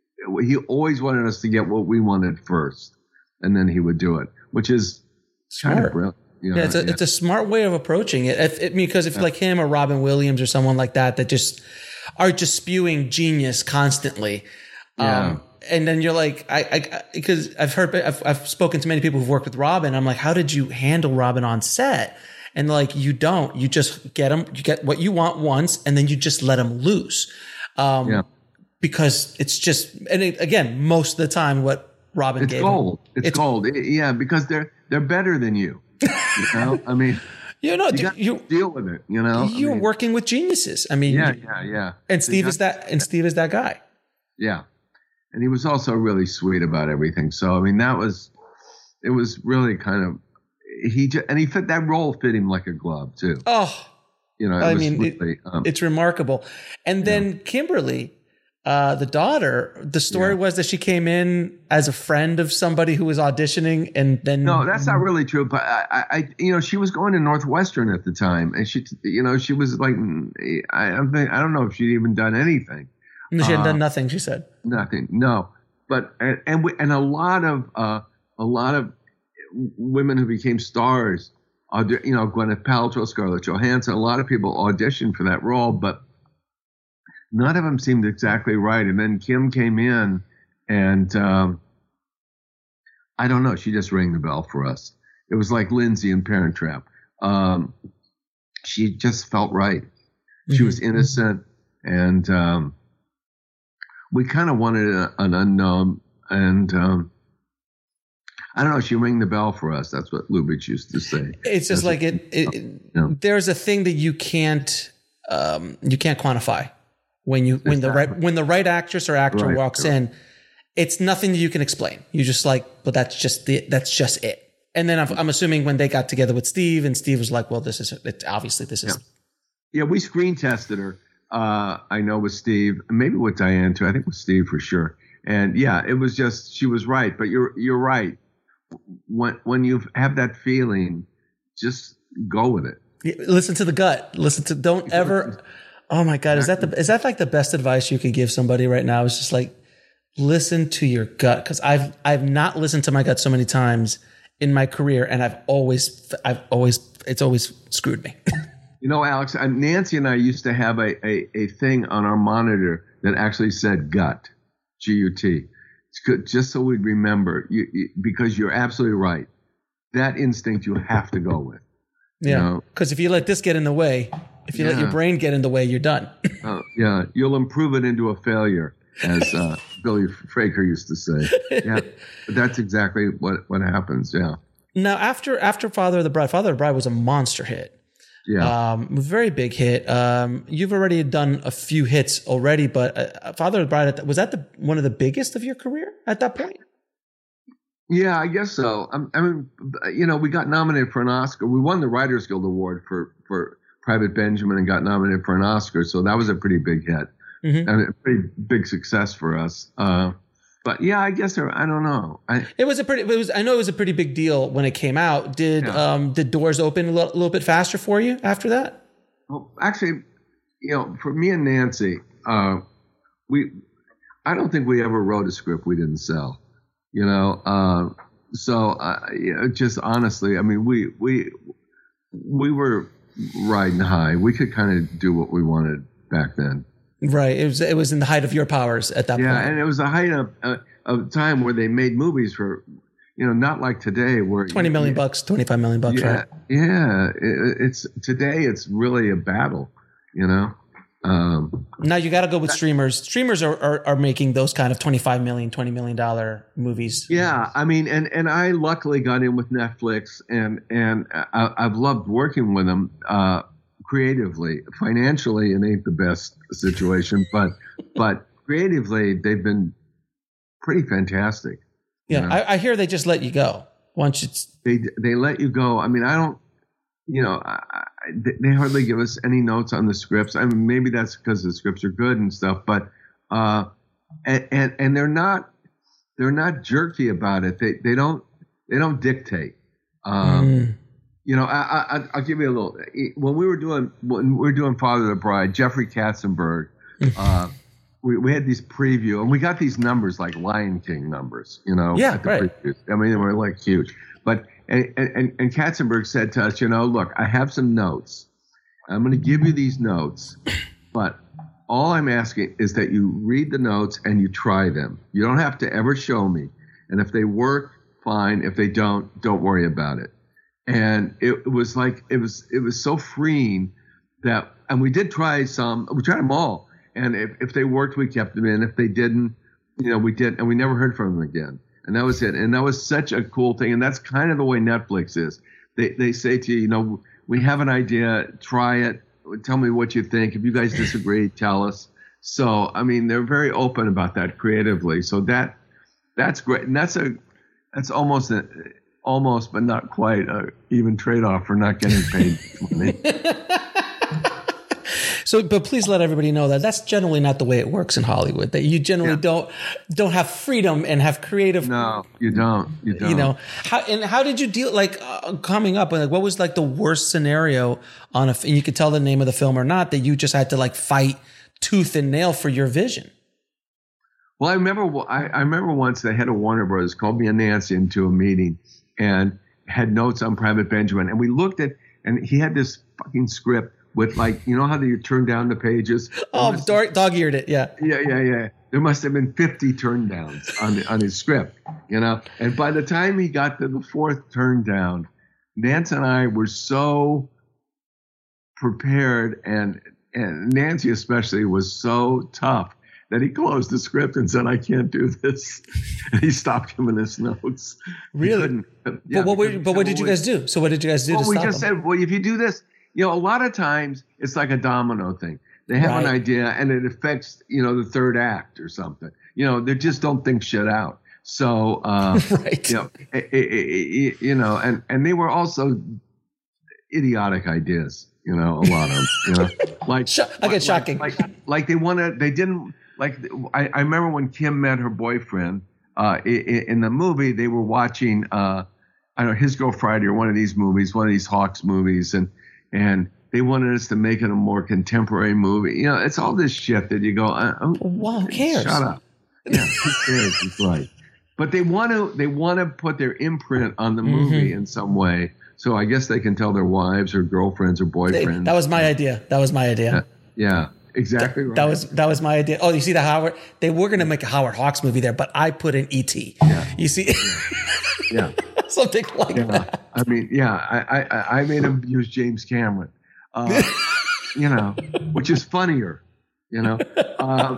he always wanted us to get what we wanted first. And then he would do it, which is smart. Kind of brilliant. You know, yeah, it's a, yeah. it's a smart way of approaching it. If, it because if yeah. like him or Robin Williams or someone like that, that just are just spewing genius constantly. Yeah. Um, And then you're like, I, I, because I've heard, I've, I've spoken to many people who've worked with Robin. I'm like, how did you handle Robin on set? And like, you don't, you just get him, you get what you want once, and then you just let him loose. Um, yeah. Because it's just, and it, again, most of the time, what Robin it's gave gold. him, it's, it's gold. It, yeah. Because they're, they're better than you. You know, I mean, you know, you, you deal with it, you know, you're I mean, working with geniuses. I mean, yeah, you, yeah, yeah. And Steve is that, and Steve is that guy. Yeah. And he was also really sweet about everything. So, I mean, that was, it was really kind of, he just, and he fit, that role fit him like a glove too. Oh, you know, it I was mean, really, um, it, it's remarkable. And then yeah. Kimberly, uh, the daughter, the story yeah. was that she came in as a friend of somebody who was auditioning, and then. No, that's not really true. But I, I, you know, she was going to Northwestern at the time, and she, you know, she was like, I don't think, I don't know if she'd even done anything. No, she had uh, done nothing. She said nothing. No, but and and, we, and a lot of uh, a lot of women who became stars, you know, Gwyneth Paltrow, Scarlett Johansson. A lot of people auditioned for that role, but none of them seemed exactly right. And then Kim came in, and um, I don't know. She just rang the bell for us. It was like Lindsay in Parent Trap. Um, she just felt right. She mm-hmm. was innocent, and. Um, We kind of wanted a, an unknown, and um, I don't know. She rang the bell for us. That's what Lubitsch used to say. It's just That's like it. it you know. There's a thing that you can't um, you can't quantify when you when exactly. the right when the right actress or actor right. walks right. in. It's nothing that you can explain. You just like, but that's just the that's just it. And then I'm, I'm assuming when they got together with Steve, and Steve was like, "Well, this is it, obviously this is." Yeah. yeah, we screen tested her. Uh, I know with Steve, maybe with Diane too. I think with Steve for sure. And yeah, it was just, she was right. But you're, you're right. When, when you have that feeling, just go with it. Listen to the gut. Listen to, don't ever. Oh my God. Is that the, is that like the best advice you could give somebody right now? It's just like, listen to your gut. Cause I've, I've not listened to my gut so many times in my career. And I've always, I've always, it's always screwed me. You know, Alex, Nancy and I used to have a, a, a thing on our monitor that actually said gut, G U T, just so we'd remember, you, you, because you're absolutely right. That instinct you have to go with. Yeah, because if you let this get in the way, If you yeah. let your brain get in the way, you're done. uh, yeah, you'll improve it into a failure, as uh, Billy Fraker used to say. Yeah, but that's exactly what, what happens. Yeah. Now, after after Father of the Bride, Father of the Bride was a monster hit. Yeah. Um, very big hit. Um, you've already done a few hits already, but uh, Father of the Bride, was that the one of the biggest of your career at that point? Yeah, I guess so. I, I mean, you know, we got nominated for an Oscar. We won the Writers Guild Award for, for Private Benjamin and got nominated for an Oscar. So that was a pretty big hit mm-hmm. and a pretty big success for us. Uh, but yeah, I guess there, I don't know. I, it was a pretty, it was, I know it was a pretty big deal when it came out. Did, yeah. um, did doors open a little, a little bit faster for you after that? Well, actually, you know, for me and Nancy, uh, we, I don't think we ever wrote a script we didn't sell. You know, uh, so uh, you know, just honestly, I mean, we we we were riding high. We could kind of do what we wanted back then. Right. It was it was in the height of your powers at that yeah, point. Yeah, and it was a height of uh, of time where they made movies for, you know, not like today where twenty million you, bucks, twenty five million bucks. Yeah, right? yeah. It, it's today. It's really a battle. You know. Um, now you got to go with streamers. Streamers are, are are making those kind of twenty-five million, twenty million dollar movies. Yeah, I mean, and, and I luckily got in with Netflix, and and I, I've loved working with them uh, creatively. Financially, it ain't the best situation, but but creatively, they've been pretty fantastic. Yeah, you know? I, I hear they just let you go once it's they they let you go. I mean, I don't. You know, I, I, they hardly give us any notes on the scripts. I mean, maybe that's because the scripts are good and stuff, but uh, and, and and they're not they're not jerky about it. They they don't they don't dictate. Um, mm. You know, I, I I'll give you a little. When we were doing when we were doing Father of the Bride, Jeffrey Katzenberg, uh, we we had these preview and we got these numbers like Lion King numbers. You know, yeah, right. Previews. I mean, they were like huge, but. And, and, and Katzenberg said to us, you know, look, I have some notes. I'm going to give you these notes, but all I'm asking is that you read the notes and you try them. You don't have to ever show me. And if they work, fine. If they don't, don't worry about it. And it, it was like, it was, it was so freeing that, and we did try some, we tried them all. And if, if they worked, we kept them in. If they didn't, you know, we did, and we never heard from them again. And that was it. And that was such a cool thing. And that's kind of the way Netflix is. They they say to you, you know, we have an idea, try it, tell me what you think. If you guys disagree, tell us. So, I mean, they're very open about that creatively. So that that's great. And that's a that's almost a, almost, but not quite a even trade-off for not getting paid money. So, but please let everybody know that that's generally not the way it works in Hollywood. That you generally yeah. don't don't have freedom and have creative. No, you don't. You don't. You know how and how did you deal like uh, coming up? Like, what was like the worst scenario on a? And you could tell the name of the film or not that you just had to like fight tooth and nail for your vision. Well, I remember. I, I remember once the head of Warner Brothers called me and Nancy into a meeting and had notes on Private Benjamin, and we looked at and he had this fucking script. With like, you know how you turn down the pages? Oh, dog, dog-eared it, yeah. Yeah, yeah, yeah. There must have been fifty turn downs on the, on his script, you know? And by the time he got to the fourth turn down, Nance and I were so prepared, and, and Nancy especially was so tough that he closed the script and said, I can't do this. And he stopped giving us notes. Really? Yeah, but what, were, but what did you guys do? So what did you guys do well, to we stop just him? said, well, if you do this, you know, a lot of times it's like a domino thing. They have right. an idea and it affects, you know, the third act or something. You know, they just don't think shit out. So, uh, right. you know, it, it, it, you know, and, and they were also idiotic ideas, you know, a lot of them, you know, like, I get shocking. Like, like, like they wanted, they didn't like, I, I remember when Kim met her boyfriend, uh, in, in the movie, they were watching, uh, I don't know, His Girl Friday or one of these movies, one of these Hawks movies. And, And they wanted us to make it a more contemporary movie. You know, it's all this shit that you go, oh, well, who cares? Shut up. Yeah, who cares? It's right. But they want to they want to put their imprint on the movie mm-hmm. in some way. So I guess they can tell their wives or girlfriends or boyfriends. They, that was my idea. That was my idea. Yeah, yeah exactly that, right. That was that was my idea. Oh, you see the Howard? They were going to make a Howard Hawks movie there, but I put in E T. Yeah. You see? Yeah. Something like yeah. that. I mean, yeah, I, I, I made him use James Cameron. Uh, you know, which is funnier, you know. Um,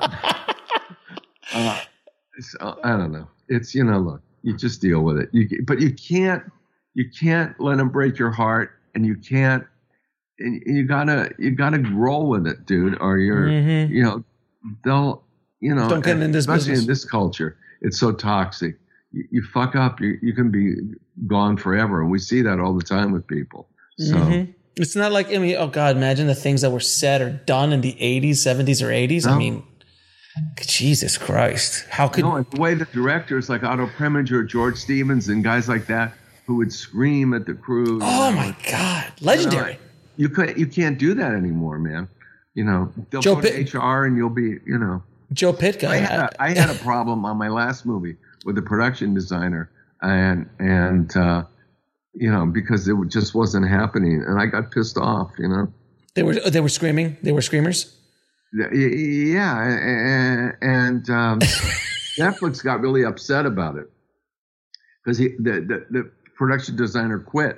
uh, so, I don't know. It's, you know, look, you just deal with it. You, but you can't, you can't let them break your heart, and you can't, and you gotta, you gotta roll with it, dude, or you're, mm-hmm. you know, they'll, you know, don't get in this especially business. in this culture, it's so toxic. You, you fuck up, you, you can be gone forever, and we see that all the time with people. So. Mm-hmm. It's not like, I mean, oh God, imagine the things that were said or done in the eighties, seventies, or eighties. No. I mean, Jesus Christ. How could... No, and the way the directors like Otto Preminger, George Stevens, and guys like that who would scream at the crew. Oh, know, my God. Legendary. You, know, you, can't, you can't do that anymore, man. You know, they'll Joe go Pit- to H R and you'll be, you know. Joe Pitka. I had, a, I had a problem on my last movie with the production designer, and, and, uh, you know, because it just wasn't happening, and I got pissed off. You know, they were they were screaming. They were screamers. Yeah, and, and um, Netflix got really upset about it because the, the the production designer quit.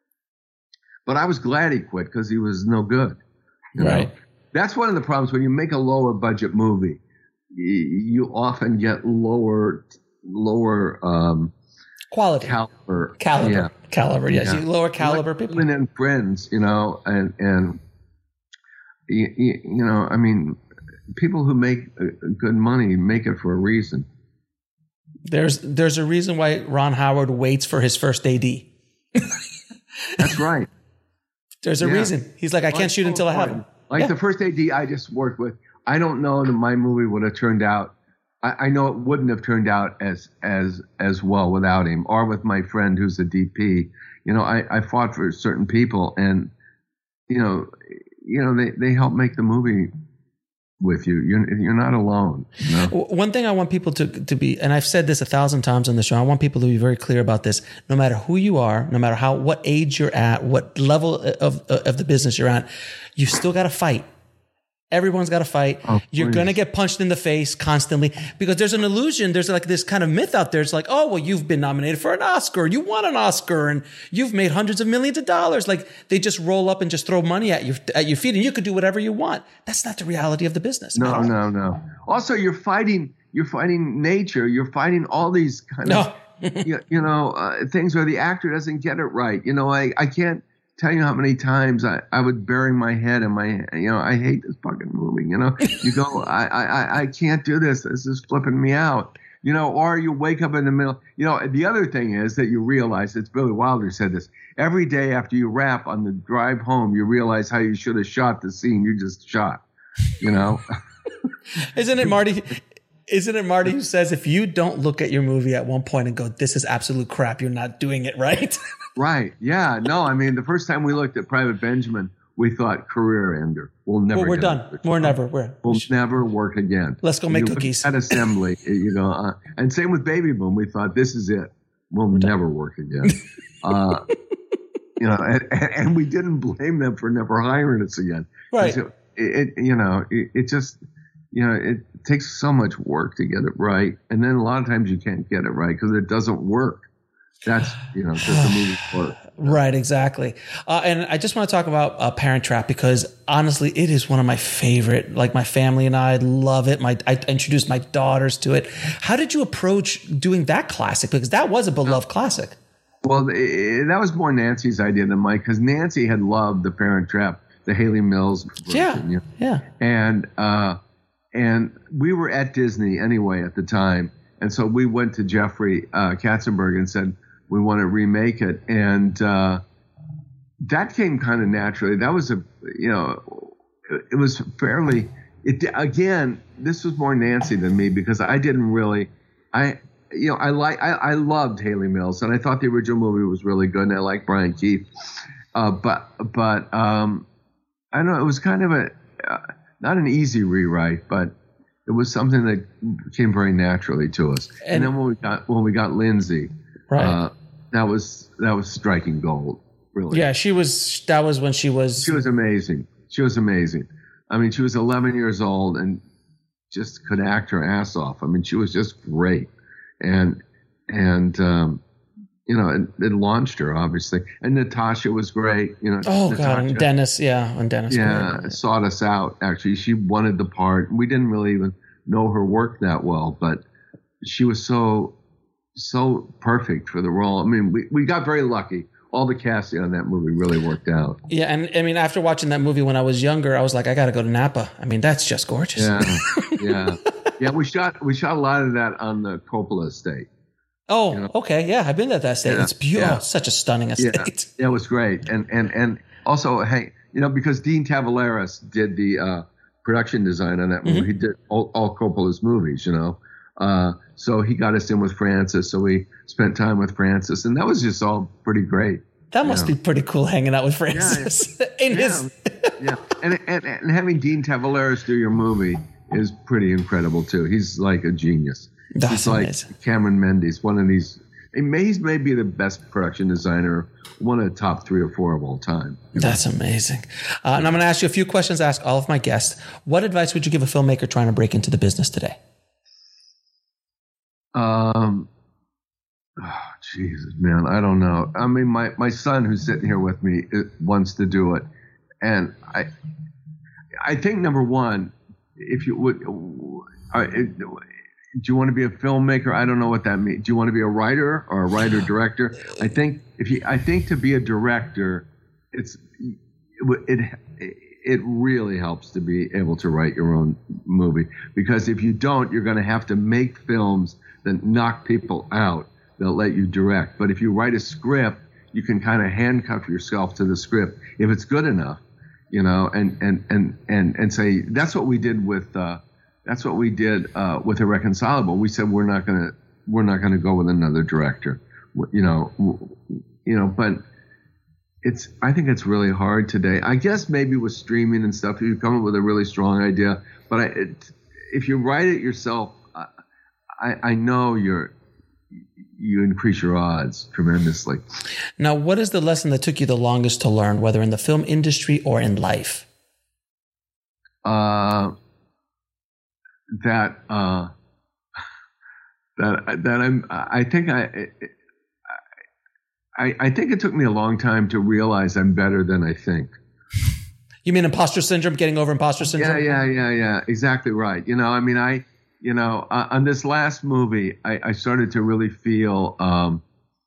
But I was glad he quit because he was no good. You right. know? That's one of the problems when you make a lower budget movie. You often get lower lower. Um, Quality. Caliber. Caliber. Yeah. Caliber, yes. Yeah. You lower caliber like people. And friends, you know, and, and you, you know, I mean, people who make good money make it for a reason. There's there's a reason why Ron Howard waits for his first A D. That's right. There's a yeah. reason. He's like, I can't like, shoot until I have him. Like yeah. the first A D I just worked with, I don't know that my movie would have turned out. I know it wouldn't have turned out as as as well without him, or with my friend who's a D P. You know, I, I fought for certain people, and you know, you know, they, they help make the movie with you. You're you're not alone. You know? One thing I want people to to be, and I've said this a thousand times on the show, I want people to be very clear about this. No matter who you are, no matter how what age you're at, what level of of the business you're at, you still got to fight. Everyone's got to fight. Oh, You're going to get punched in the face constantly because there's an illusion. There's like this kind of myth out there. It's like, oh, well, you've been nominated for an Oscar. You won an Oscar and you've made hundreds of millions of dollars. Like they just roll up and just throw money at you, at your feet and you could do whatever you want. That's not the reality of the business. No, no, no. Also, you're fighting, you're fighting nature. You're fighting all these kind no. of, you, you know, uh, things where the actor doesn't get it right. You know, I, I can't tell you how many times I, I would bury my head in my, you know, I hate this fucking movie, you know, you go, I, I, I can't do this. This is flipping me out, you know, or you wake up in the middle, you know, the other thing is that you realize, it's Billy Wilder said this, every day after you wrap on the drive home, you realize how you should have shot the scene you just shot, you know. Isn't it Marty? Isn't it Marty who says, if you don't look at your movie at one point and go, this is absolute crap, you're not doing it right? Right. Yeah. No, I mean, the first time we looked at Private Benjamin, we thought career ender. We'll never well, we're get done. We're never. We're, we'll never work again. Let's go make you cookies. At assembly, you know, uh, and same with Baby Boom. We thought this is it. We'll we're never done. work again. uh, you know, and, and we didn't blame them for never hiring us again. Right. It, it, you know, it, it just, you know, it takes so much work to get it right. And then a lot of times you can't get it right because it doesn't work. That's, you know, just the movie work. Right, exactly. Uh, and I just want to talk about uh, Parent Trap because honestly, it is one of my favorite. Like my family and I love it. My I introduced my daughters to it. How did you approach doing that classic? Because that was a beloved classic. Well, it, that was more Nancy's idea than mine because Nancy had loved the Parent Trap, the Haley Mills version. Yeah, you know? yeah. And uh, and we were at Disney anyway at the time, and so we went to Jeffrey uh, Katzenberg and said, we want to remake it. And uh, that came kind of naturally. That was a, you know, it was fairly, it again, this was more Nancy than me because I didn't really, I, you know, I like, I, I loved Haley Mills and I thought the original movie was really good and I liked Brian Keith. Uh, but, but um, I don't know, it was kind of a, uh, not an easy rewrite, but it was something that came very naturally to us. And, and then when we got, when we got Lindsay, right. Uh, That was that was striking gold, really. Yeah, she was. That was when she was. She was amazing. She was amazing. I mean, she was eleven years old and just could act her ass off. I mean, she was just great. And and um, you know, it, it launched her, obviously. And Natasha was great. You know, oh, Natasha, God. And Dennis. Yeah. And Dennis. Yeah. Quaid. Sought us out, actually. She wanted the part. We didn't really even know her work that well, but she was so, so perfect for the role. I mean, we, we got very lucky. All the casting on that movie really worked out. Yeah. And I mean, after watching that movie when I was younger, I was like, I got to go to Napa. I mean, that's just gorgeous. Yeah. Yeah. Yeah. We shot, we shot a lot of that on the Coppola estate. Oh, you know? Okay. Yeah. I've been to that estate. Yeah, It's beautiful. yeah. Such a stunning estate. Yeah, it was great. And, and, and also, hey, you know, because Dean Tavoularis did the uh, production design on that movie. Mm-hmm. He did all, all Coppola's movies, you know. Uh, so he got us in with Francis. So we spent time with Francis. And that was just all pretty great. That must know? be pretty cool hanging out with Francis. Yeah, in yeah, his yeah. And, and, and having Dean Tavoularis do your movie is pretty incredible, too. He's like a genius. That's He's like amazing. Cameron Mendes, one of these. He's maybe the best production designer, one of the top three or four of all time. That's amazing. Uh, and I'm going to ask you a few questions to ask all of my guests. What advice would you give a filmmaker trying to break into the business today? Um, oh, Jesus, man, I don't know. I mean, my, my son who's sitting here with me it, wants to do it. And I, I think number one, if you would, uh, it, do you want to be a filmmaker? I don't know what that means. Do you want to be a writer or a writer director? I think if you, I think to be a director, it's it it really helps to be able to write your own movie, because if you don't, you're going to have to make films that knock people out. They'll let you direct. But if you write a script, you can kind of handcuff yourself to the script if it's good enough, you know, and and and and and say that's what we did with. Uh, That's what we did uh, with Irreconcilable. We said we're not gonna we're not gonna go with another director, you know, you know. But it's I think it's really hard today. I guess maybe with streaming and stuff, you come up with a really strong idea. But I, it, if you write it yourself, I, I know you're you increase your odds tremendously. Now, what is the lesson that took you the longest to learn, whether in the film industry or in life? Uh. That uh, that that I'm I think I, I I think it took me a long time to realize I'm better than I think. You mean imposter syndrome? Getting over imposter syndrome? Yeah, yeah, yeah, yeah. Exactly right. You know, I mean, I you know uh, on this last movie, I, I started to really feel um,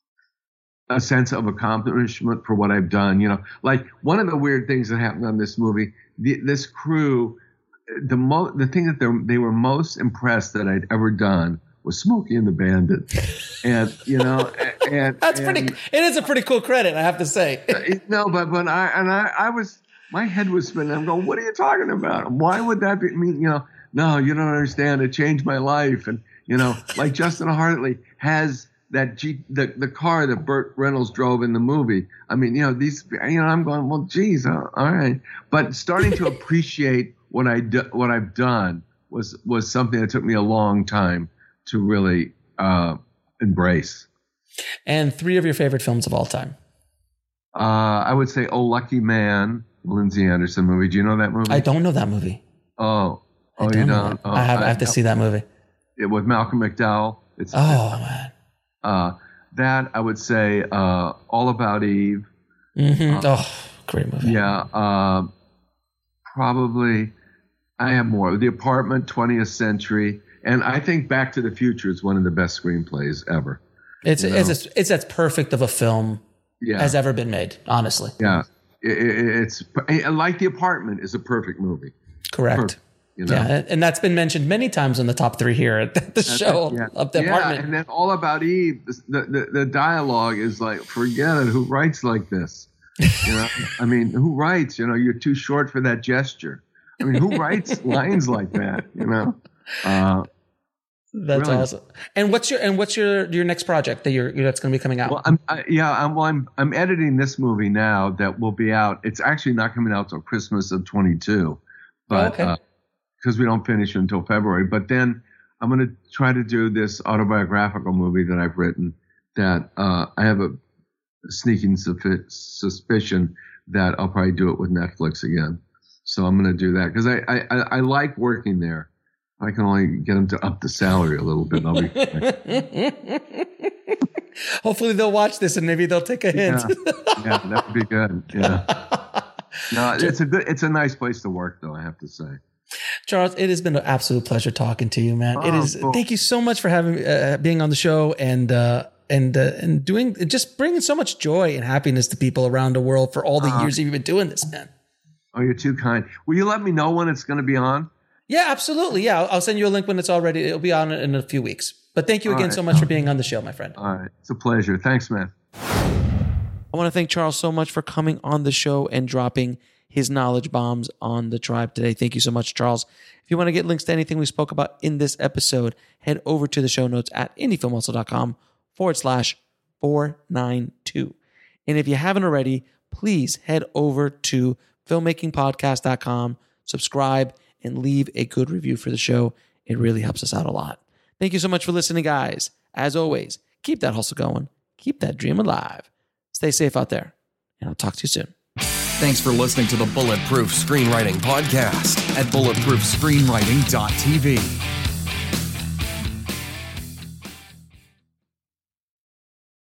a sense of accomplishment for what I've done. You know, like one of the weird things that happened on this movie, the, this crew. The mo- the thing that they were most impressed that I'd ever done was Smokey and the Bandit, and you know, and that's and, pretty. It is a pretty cool credit, I have to say. No, but but I and I, I was my head was spinning. I'm going, what are you talking about? Why would that be? mean, you know, no, you don't understand. It changed my life, and you know, like Justin Hartley has that G, the the car that Burt Reynolds drove in the movie. I mean, you know, these, you know, I'm going, well, geez, uh, all right, but starting to appreciate. What I do, what I've done was was something that took me a long time to really uh, embrace. And three of your favorite films of all time? Uh, I would say "Oh Lucky Man," Lindsay Anderson movie. Do you know that movie? I don't know that movie. Oh, oh, don't you know don't? Oh, I have, I have to I, see that movie. It, with Malcolm McDowell. It's, oh man. Uh, that I would say uh, "All About Eve." Mm-hmm. Uh, oh, great movie. Yeah, uh, probably. I have more. The Apartment, twentieth Century, and I think Back to the Future is one of the best screenplays ever. It's you know? it's a, it's as perfect of a film yeah. has ever been made. Honestly. Yeah, it, it, it's like The Apartment is a perfect movie. Correct. Perfect, you know? Yeah, and that's been mentioned many times in the top three here at the that's show it, yeah. of The yeah, Apartment. And then All About Eve, the, the the dialogue is like, forget it. Who writes like this? You know, I mean, who writes? You know, you're too short for that gesture. I mean, who writes lines like that? You know, uh, that's really. awesome. And what's your and what's your your next project that you're that's going to be coming out? Well, I'm I, yeah, I'm, well, I'm I'm editing this movie now that will be out. It's actually not coming out till Christmas of twenty-two, but because oh, okay. uh, we don't finish until February. But then I'm going to try to do this autobiographical movie that I've written. That uh, I have a sneaking suspicion that I'll probably do it with Netflix again. So I'm going to do that because I, I, I like working there. I can only get them to up the salary a little bit. I'll be Hopefully they'll watch this and maybe they'll take a hint. Yeah, yeah that would be good. Yeah. No, it's a good, it's a nice place to work, though, I have to say. Charles, it has been an absolute pleasure talking to you, man. Oh, it is. cool. Thank you so much for having uh, being on the show and uh, and uh, and doing just bringing so much joy and happiness to people around the world for all the uh, years that you've been doing this, man. Oh, you're too kind. Will you let me know when it's going to be on? Yeah, absolutely. Yeah, I'll, I'll send you a link when it's all ready. It'll be on in a few weeks. But thank you again right. so much for being on the show, my friend. All right. It's a pleasure. Thanks, man. I want to thank Charles so much for coming on the show and dropping his knowledge bombs on the tribe today. Thank you so much, Charles. If you want to get links to anything we spoke about in this episode, head over to the show notes at indiefilmhustle.com forward slash 492. And if you haven't already, please head over to filmmaking podcast dot com, subscribe, and leave a good review for the show. It really helps us out a lot. Thank you so much for listening, guys. As always, keep that hustle going. Keep that dream alive. Stay safe out there, and I'll talk to you soon. Thanks for listening to the Bulletproof Screenwriting Podcast at bulletproof screenwriting dot t v.